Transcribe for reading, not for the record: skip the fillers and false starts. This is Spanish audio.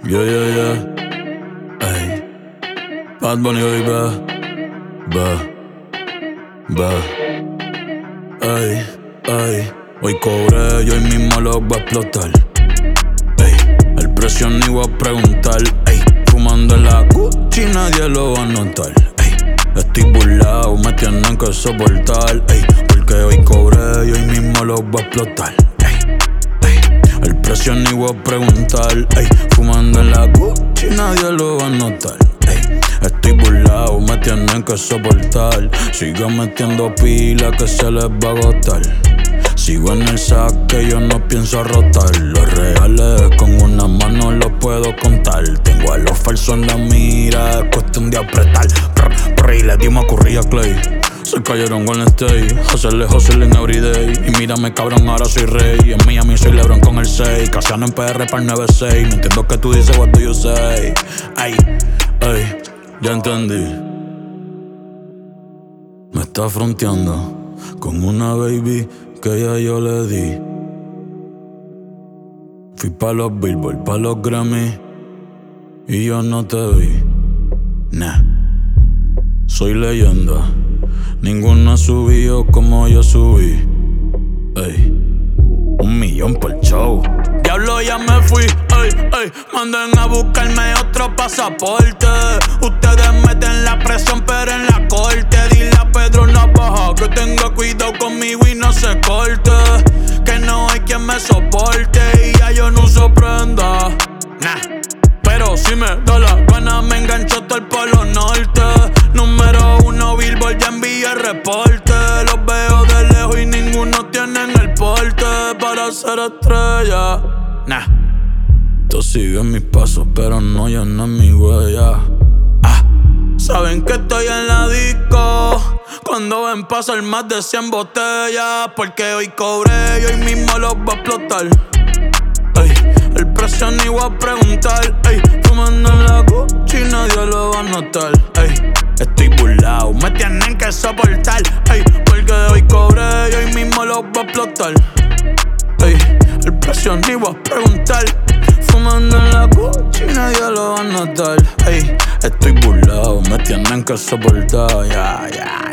Yeah, yeah, yeah. Ey. Bad Bunny, baby. Ba. Ey, ey. Hoy cobré y hoy mismo lo voy a explotar. Ey. El precio ni voy a preguntar. Ey. Fumando en la Gucci, nadie lo va a notar. Ey. Estoy burlado, me tienen que soportar. Ey. Porque hoy cobré y hoy mismo lo voy a explotar. El precio ni voy a preguntar, ey. Fumando en la Gucci, nadie lo va a notar, ey. Estoy burlado, me tienen que soportar. Sigo metiendo pila que se les va a agotar. Sigo en el saque, yo no pienso rotar. Los reales con una mano los puedo contar. Tengo a los falsos en la mira, es cuestión de apretar. Y le dimos a Curry a Clay. Se cayeron con el stay, hustling everyday. Y mírame cabrón, ahora soy rey. En Miami soy LeBron con el 6. Casiano en PR para el 9-6. No entiendo que tú dices, what do you say? Ay, ay, ya entendí. Me está fronteando con una baby que ya yo le di. Fui pa' los Billboard, pa' los Grammy y yo no te vi. Nah, soy leyenda. Ninguno ha subido como yo subí. Ey, 1 millón por show. Diablo, ya me fui, ey, ey. Manden a buscarme otro pasaporte. Ustedes meten la presión, pero en la corte. Dile a Pedro Navaja que tenga cuidado conmigo y no se corte. Que no hay quien me soporte y ya yo no uso prenda. Nah, pero si me da la gana me engancho todo el Polo Norte. Número 1 Billboard, ya envié reporte. Los veo de lejos y ninguno tienen el porte para ser estrella. Nah, tú sigues mis pasos, pero no llenas mi huella. Saben que estoy en la disco cuando ven pasar más de 100 botellas. Porque hoy cobré y hoy mismo los voy a explotar. Ey, el precio ni voy a preguntar. Ey, fumando en la Gucci, nadie lo va a notar. Ey, estoy burlado, me tienen que soportar. Ey, porque hoy cobré y hoy mismo los voy a explotar. Ey, el precio ni voy a preguntar. Fumando en la Gucci, nadie lo va a notar. Ey, estoy burlado, me tienen que soportar. Ya, ya.